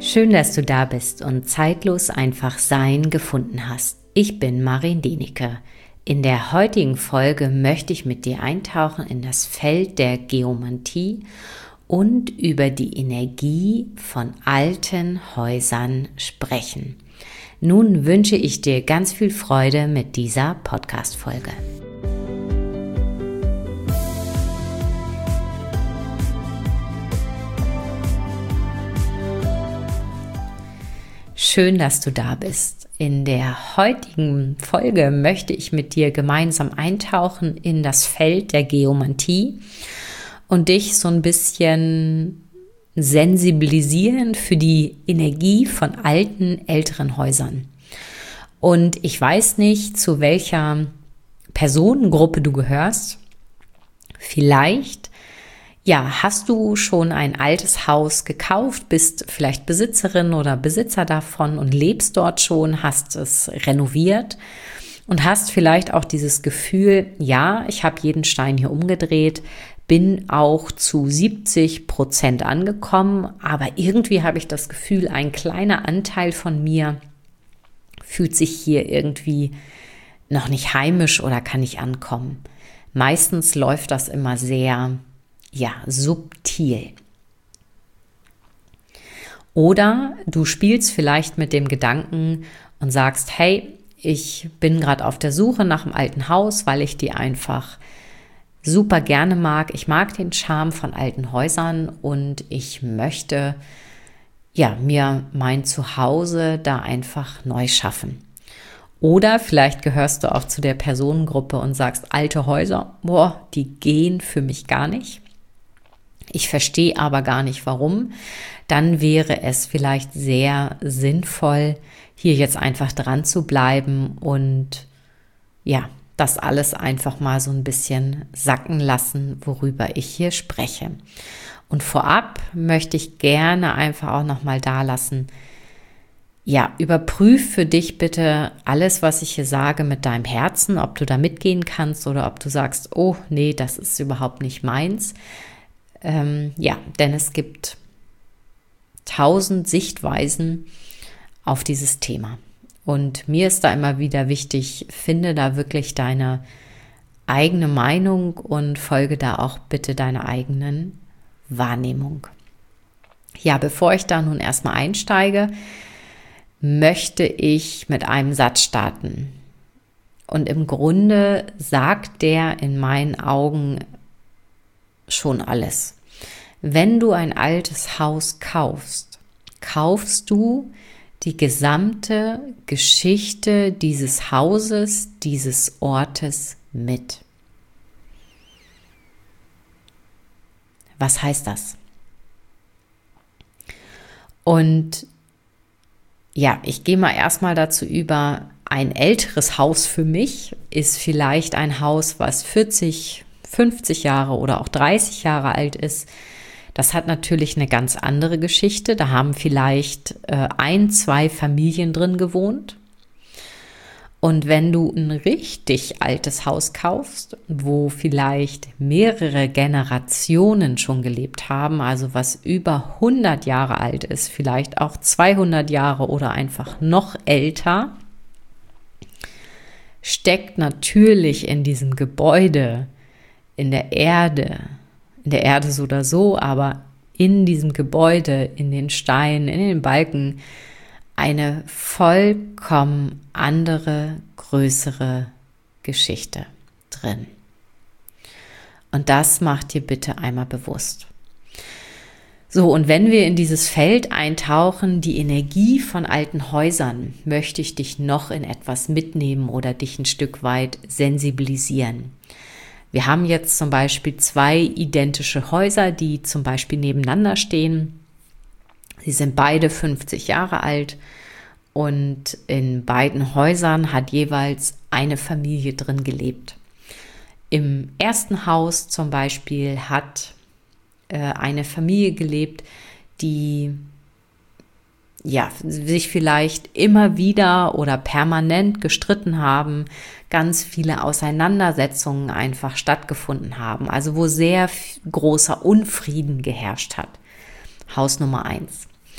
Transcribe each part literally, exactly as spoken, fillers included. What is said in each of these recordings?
Schön, dass du da bist und zeitlos einfach Sein gefunden hast. Ich bin Marin Denike. In der heutigen Folge möchte ich mit dir eintauchen in das Feld der Geomantie und über die Energie von alten Häusern sprechen. Nun wünsche ich dir ganz viel Freude mit dieser Podcast-Folge. Schön, dass du da bist. In der heutigen Folge möchte ich mit dir gemeinsam eintauchen in das Feld der Geomantie und dich so ein bisschen sensibilisieren für die Energie von alten, älteren Häusern. Und ich weiß nicht, zu welcher Personengruppe du gehörst. Vielleicht Ja, hast du schon ein altes Haus gekauft, bist vielleicht Besitzerin oder Besitzer davon und lebst dort schon, hast es renoviert und hast vielleicht auch dieses Gefühl, ja, ich habe jeden Stein hier umgedreht, bin auch zu siebzig Prozent angekommen, aber irgendwie habe ich das Gefühl, ein kleiner Anteil von mir fühlt sich hier irgendwie noch nicht heimisch oder kann nicht ankommen. Meistens läuft das immer sehr Ja, subtil. Oder du spielst vielleicht mit dem Gedanken und sagst, hey, ich bin gerade auf der Suche nach einem alten Haus, weil ich die einfach super gerne mag. Ich mag den Charme von alten Häusern und ich möchte ja, mir mein Zuhause da einfach neu schaffen. Oder vielleicht gehörst du auch zu der Personengruppe und sagst, alte Häuser, boah, die gehen für mich gar nicht. Ich verstehe aber gar nicht, warum. Dann wäre es vielleicht sehr sinnvoll, hier jetzt einfach dran zu bleiben und ja, das alles einfach mal so ein bisschen sacken lassen, worüber ich hier spreche. Und vorab möchte ich gerne einfach auch nochmal da lassen, ja, überprüf für dich bitte alles, was ich hier sage, mit deinem Herzen, ob du da mitgehen kannst oder ob du sagst, oh nee, das ist überhaupt nicht meins. Ähm, ja, denn es gibt tausend Sichtweisen auf dieses Thema. Und mir ist da immer wieder wichtig, finde da wirklich deine eigene Meinung und folge da auch bitte deiner eigenen Wahrnehmung. Ja, bevor ich da nun erstmal einsteige, möchte ich mit einem Satz starten. Und im Grunde sagt der in meinen Augen schon alles. Wenn du ein altes Haus kaufst, kaufst du die gesamte Geschichte dieses Hauses, dieses Ortes mit. Was heißt das? Und ja, ich gehe mal erstmal dazu über, ein älteres Haus für mich ist vielleicht ein Haus, was vierzig, fünfzig Jahre oder auch dreißig Jahre alt ist. Das hat natürlich eine ganz andere Geschichte. Da haben vielleicht äh, ein, zwei Familien drin gewohnt. Und wenn du ein richtig altes Haus kaufst, wo vielleicht mehrere Generationen schon gelebt haben, also was über hundert Jahre alt ist, vielleicht auch zweihundert Jahre oder einfach noch älter, steckt natürlich in diesem Gebäude, in der Erde, in der Erde so oder so, aber in diesem Gebäude, in den Steinen, in den Balken, eine vollkommen andere, größere Geschichte drin. Und das macht dir bitte einmal bewusst. So, und wenn wir in dieses Feld eintauchen, die Energie von alten Häusern, möchte ich dich noch in etwas mitnehmen oder dich ein Stück weit sensibilisieren. Wir haben jetzt zum Beispiel zwei identische Häuser, die zum Beispiel nebeneinander stehen. Sie sind beide fünfzig Jahre alt und in beiden Häusern hat jeweils eine Familie drin gelebt. Im ersten Haus zum Beispiel hat äh, eine Familie gelebt, die ja, sich vielleicht immer wieder oder permanent gestritten haben, ganz viele Auseinandersetzungen einfach stattgefunden haben, also wo sehr großer Unfrieden geherrscht hat. Haus Nummer eins.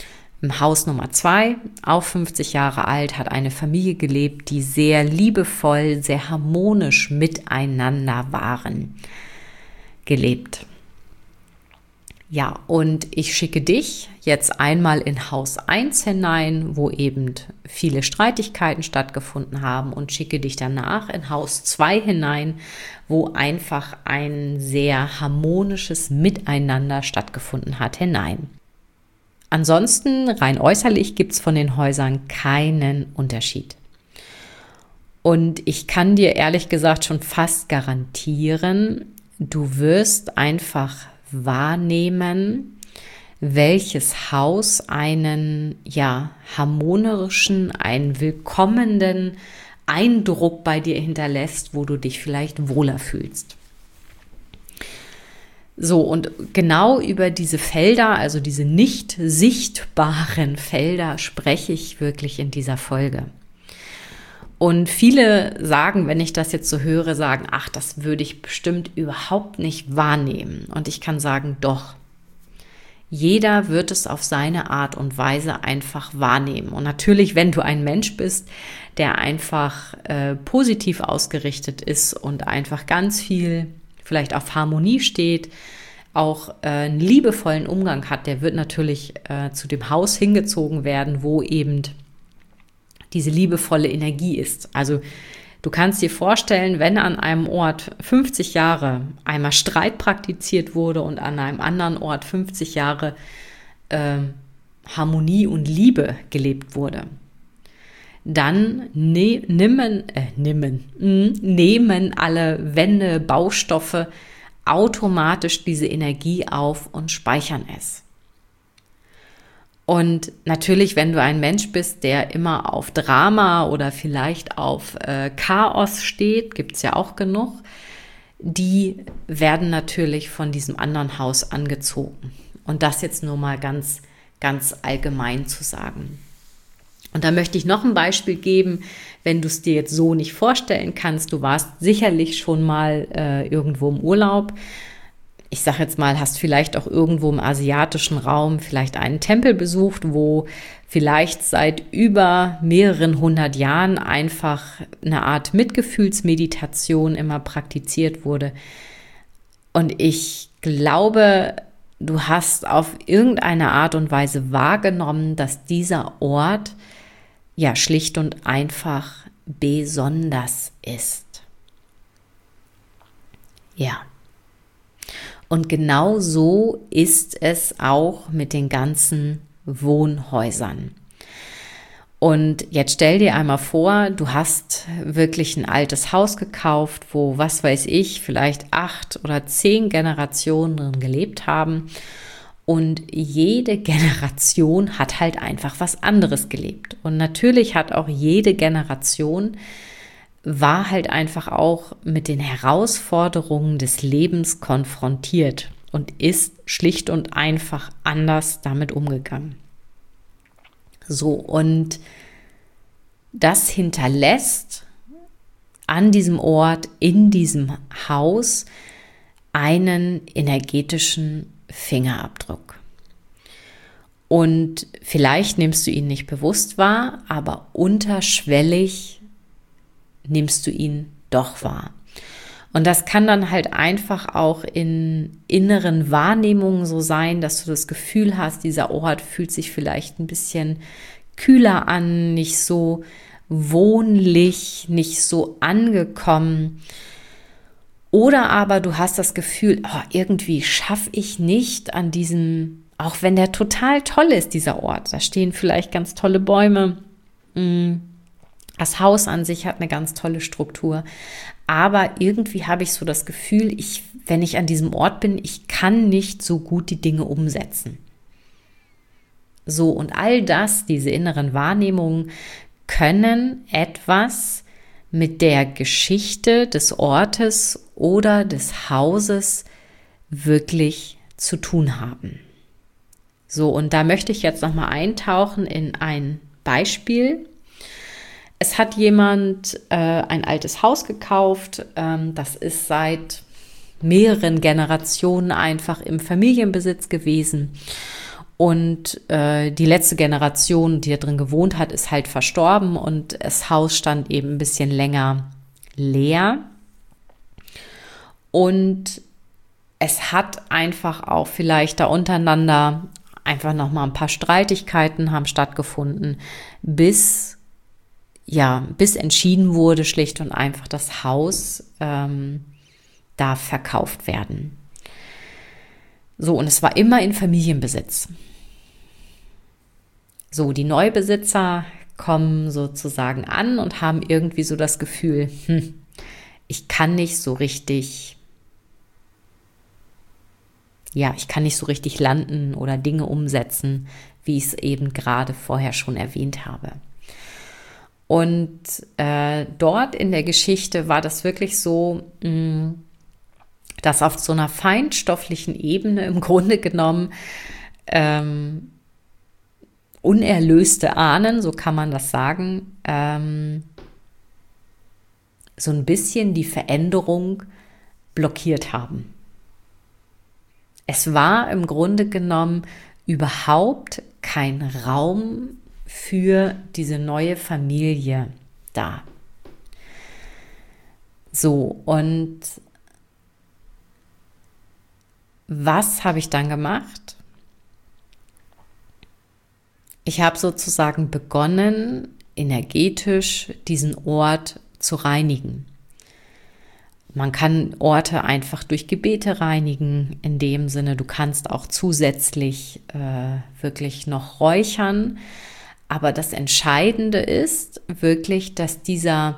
Im Haus Nummer zwei, auch fünfzig Jahre alt, hat eine Familie gelebt, die sehr liebevoll, sehr harmonisch miteinander waren, gelebt. Ja, und ich schicke dich jetzt einmal in Haus eins hinein, wo eben viele Streitigkeiten stattgefunden haben, und schicke dich danach in Haus zwei hinein, wo einfach ein sehr harmonisches Miteinander stattgefunden hat, hinein. Ansonsten, rein äußerlich, gibt es von den Häusern keinen Unterschied. Und ich kann dir ehrlich gesagt schon fast garantieren, du wirst einfach wahrnehmen, welches Haus einen ja harmonischen, einen willkommenen Eindruck bei dir hinterlässt, wo du dich vielleicht wohler fühlst. So, und genau über diese Felder, also diese nicht sichtbaren Felder, spreche ich wirklich in dieser Folge. Und viele sagen, wenn ich das jetzt so höre, sagen, ach, das würde ich bestimmt überhaupt nicht wahrnehmen. Und ich kann sagen, doch. Jeder wird es auf seine Art und Weise einfach wahrnehmen. Und natürlich, wenn du ein Mensch bist, der einfach äh, positiv ausgerichtet ist und einfach ganz viel vielleicht auf Harmonie steht, auch äh, einen liebevollen Umgang hat, der wird natürlich äh, zu dem Haus hingezogen werden, wo eben diese liebevolle Energie ist. Also du kannst dir vorstellen, wenn an einem Ort fünfzig Jahre einmal Streit praktiziert wurde und an einem anderen Ort fünfzig Jahre äh, Harmonie und Liebe gelebt wurde, dann ne, nimmen, äh, nimmen, mh, nehmen alle Wände, Baustoffe automatisch diese Energie auf und speichern es. Und natürlich, wenn du ein Mensch bist, der immer auf Drama oder vielleicht auf äh, Chaos steht, gibt es ja auch genug, die werden natürlich von diesem anderen Haus angezogen. Und das jetzt nur mal ganz, ganz allgemein zu sagen. Und da möchte ich noch ein Beispiel geben, wenn du es dir jetzt so nicht vorstellen kannst. Du warst sicherlich schon mal äh, irgendwo im Urlaub. Ich sage jetzt mal, hast vielleicht auch irgendwo im asiatischen Raum vielleicht einen Tempel besucht, wo vielleicht seit über mehreren hundert Jahren einfach eine Art Mitgefühlsmeditation immer praktiziert wurde. Und ich glaube, du hast auf irgendeine Art und Weise wahrgenommen, dass dieser Ort ja schlicht und einfach besonders ist. Ja. Und genau so ist es auch mit den ganzen Wohnhäusern. Und jetzt stell dir einmal vor, du hast wirklich ein altes Haus gekauft, wo, was weiß ich, vielleicht acht oder zehn Generationen drin gelebt haben. Und jede Generation hat halt einfach was anderes gelebt. Und natürlich hat auch jede Generation war halt einfach auch mit den Herausforderungen des Lebens konfrontiert und ist schlicht und einfach anders damit umgegangen. So, und das hinterlässt an diesem Ort, in diesem Haus, einen energetischen Fingerabdruck. Und vielleicht nimmst du ihn nicht bewusst wahr, aber unterschwellig nimmst du ihn doch wahr. Und das kann dann halt einfach auch in inneren Wahrnehmungen so sein, dass du das Gefühl hast, dieser Ort fühlt sich vielleicht ein bisschen kühler an, nicht so wohnlich, nicht so angekommen. Oder aber du hast das Gefühl, oh, irgendwie schaffe ich nicht an diesem, auch wenn der total toll ist, dieser Ort. Da stehen vielleicht ganz tolle Bäume. Das Haus an sich hat eine ganz tolle Struktur. Aber irgendwie habe ich so das Gefühl, ich, wenn ich an diesem Ort bin, ich kann nicht so gut die Dinge umsetzen. So, und all das, diese inneren Wahrnehmungen, können etwas mit der Geschichte des Ortes oder des Hauses wirklich zu tun haben. So, und da möchte ich jetzt nochmal eintauchen in ein Beispiel. Es hat jemand äh, ein altes Haus gekauft, ähm, das ist seit mehreren Generationen einfach im Familienbesitz gewesen. Und äh, die letzte Generation, die da drin gewohnt hat, ist halt verstorben und das Haus stand eben ein bisschen länger leer. Und es hat einfach auch vielleicht da untereinander einfach nochmal ein paar Streitigkeiten haben stattgefunden, bis, ja, bis entschieden wurde, schlicht und einfach, das Haus ähm, darf verkauft werden. So, und es war immer in Familienbesitz. So, die Neubesitzer kommen sozusagen an und haben irgendwie so das Gefühl, hm, ich kann nicht so richtig, ja, ich kann nicht so richtig landen oder Dinge umsetzen, wie ich es eben gerade vorher schon erwähnt habe. Und äh, dort in der Geschichte war das wirklich so, mh, dass auf so einer feinstofflichen Ebene im Grunde genommen ähm, unerlöste Ahnen, so kann man das sagen, ähm, so ein bisschen die Veränderung blockiert haben. Es war im Grunde genommen überhaupt kein Raum für diese neue Familie da. So, und was habe ich dann gemacht? Ich habe sozusagen begonnen, energetisch diesen Ort zu reinigen. Man kann Orte einfach durch Gebete reinigen. In dem Sinne, du kannst auch zusätzlich äh, wirklich noch räuchern. Aber das Entscheidende ist wirklich, dass dieser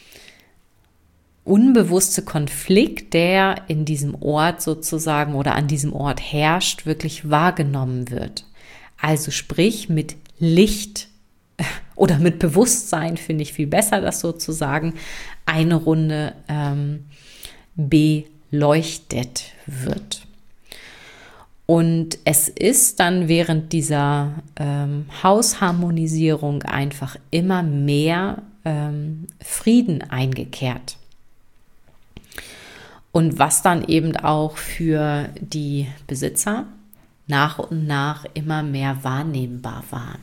unbewusste Konflikt, der in diesem Ort sozusagen oder an diesem Ort herrscht, wirklich wahrgenommen wird. Also sprich mit Licht oder mit Bewusstsein, finde ich viel besser, das sozusagen eine Runde ähm, beleuchtet wird. Und es ist dann während dieser ähm, Hausharmonisierung einfach immer mehr ähm, Frieden eingekehrt. Und was dann eben auch für die Besitzer nach und nach immer mehr wahrnehmbar war.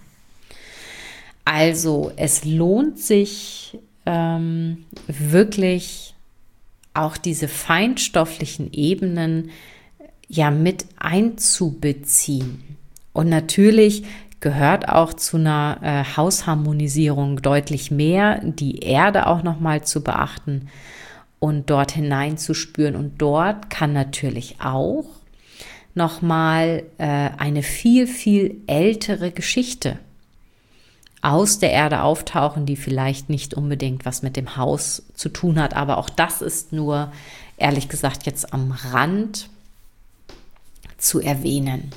Also es lohnt sich ähm, wirklich auch diese feinstofflichen Ebenen ja mit einzubeziehen. Und natürlich gehört auch zu einer äh, Hausharmonisierung deutlich mehr, die Erde auch nochmal zu beachten und dort hineinzuspüren. Und dort kann natürlich auch nochmal äh, eine viel, viel ältere Geschichte aus der Erde auftauchen, die vielleicht nicht unbedingt was mit dem Haus zu tun hat. Aber auch das ist nur, ehrlich gesagt, jetzt am Rand zu erwähnen.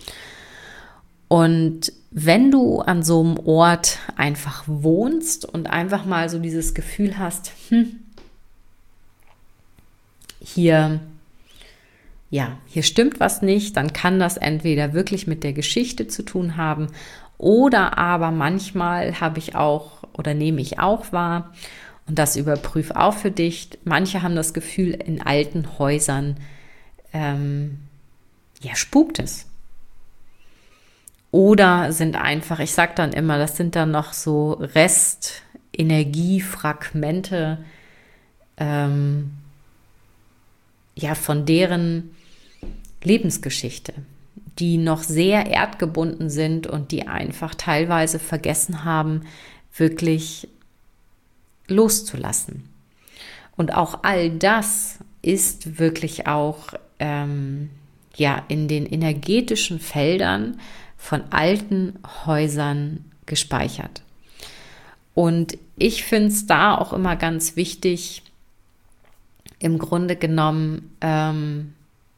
Und wenn du an so einem Ort einfach wohnst und einfach mal so dieses Gefühl hast, hm, hier, ja, hier stimmt was nicht, dann kann das entweder wirklich mit der Geschichte zu tun haben oder aber manchmal habe ich auch oder nehme ich auch wahr und das überprüf auch für dich. Manche haben das Gefühl, in alten Häusern ähm, ja, spukt es. Oder sind einfach, ich sage dann immer, das sind dann noch so Restenergiefragmente, ähm, ja, von deren Lebensgeschichte, die noch sehr erdgebunden sind und die einfach teilweise vergessen haben, wirklich loszulassen. Und auch all das ist wirklich auch ähm, ja, in den energetischen Feldern von alten Häusern gespeichert. Und ich finde es da auch immer ganz wichtig, im Grunde genommen ähm,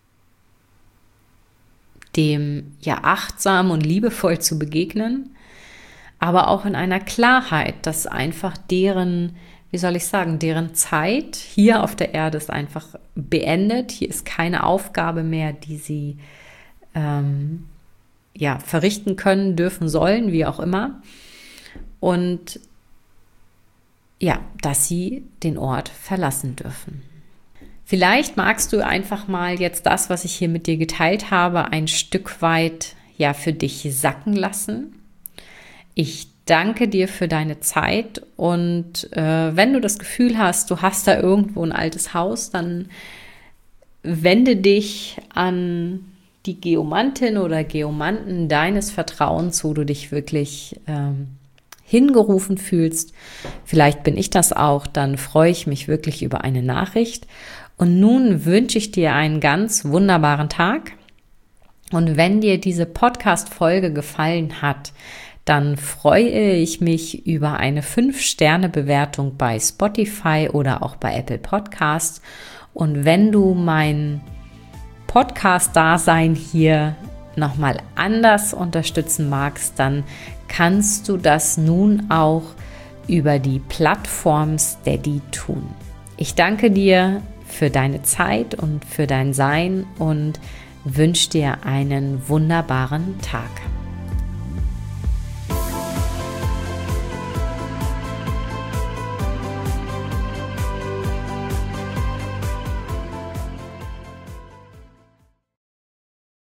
dem ja achtsam und liebevoll zu begegnen, aber auch in einer Klarheit, dass einfach deren, wie soll ich sagen, deren Zeit hier auf der Erde ist einfach beendet. Hier ist keine Aufgabe mehr, die sie ähm, ja, verrichten können, dürfen, sollen, wie auch immer. Und ja, dass sie den Ort verlassen dürfen. Vielleicht magst du einfach mal jetzt das, was ich hier mit dir geteilt habe, ein Stück weit ja für dich sacken lassen. Ich danke dir für deine Zeit und äh, wenn du das Gefühl hast, du hast da irgendwo ein altes Haus, dann wende dich an die Geomantin oder Geomanten deines Vertrauens, wo du dich wirklich ähm, hingerufen fühlst. Vielleicht bin ich das auch, dann freue ich mich wirklich über eine Nachricht. Und nun wünsche ich dir einen ganz wunderbaren Tag. Und wenn dir diese Podcast-Folge gefallen hat, dann freue ich mich über eine fünf Sterne Bewertung bei Spotify oder auch bei Apple Podcasts. Und wenn du mein Podcast-Dasein hier nochmal anders unterstützen magst, dann kannst du das nun auch über die Plattform Steady tun. Ich danke dir für deine Zeit und für dein Sein und wünsche dir einen wunderbaren Tag.